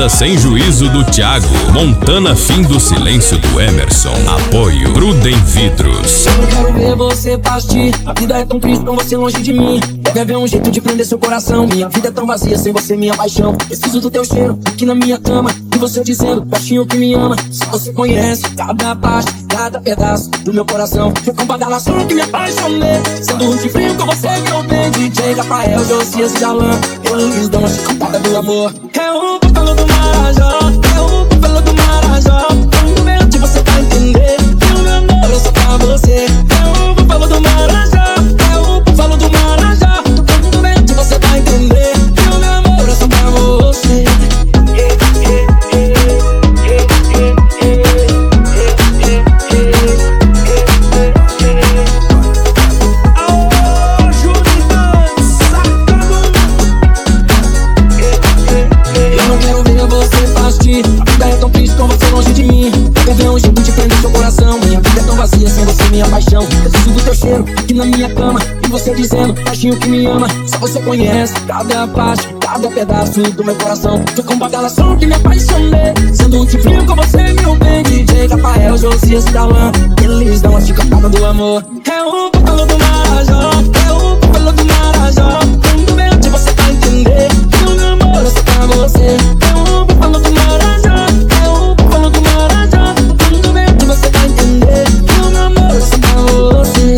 Nada sem juízo do Thiago. Montana fim do silêncio do Emerson. Apoio Prudem Vidros. Eu não quero ver você partir. A vida é tão triste com você longe de mim. Deve haver um jeito de prender seu coração. Minha vida é tão vazia sem você, minha paixão. Preciso do teu cheiro aqui na minha cama. E você dizendo, baixinho que me ama. Se você conhece cada parte, cada pedaço do meu coração. Foi com badalação que me apaixonei. Sendo ruim de frio com você que eu bem. DJ Rafael, Josias e Jalan. Eles dão a chicotada do amor. É o búfalo do Marajó. É o búfalo do Marajó. Quando vem você vai entender que o meu amor é só pra você. É o búfalo do Marajó. É o búfalo do Marajó. Quando vem você vai entender que o meu amor é só pra você. Paixão, preciso do teu cheiro aqui na minha cama. E você dizendo, baixinho que me ama. Só você conhece cada parte, cada pedaço do meu coração. Tô com badalação que me apaixonei. Sendo um frio com você, meu bem. DJ Rafael, Josias e Dalan. Eles dão a chicotada do amor. É o búfalo do Marajó. É o búfalo do Marajó. Quando vem você vai entender que o meu amor é só pra você. É o búfalo do Marajó. É o búfalo do Marajó. Quando vem você vai entender que o meu amor é só pra você.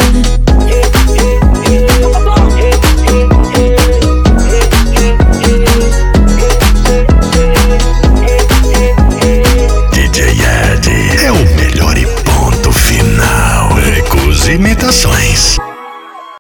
DJ Ed é o melhor e ponto final. Recuse imitações.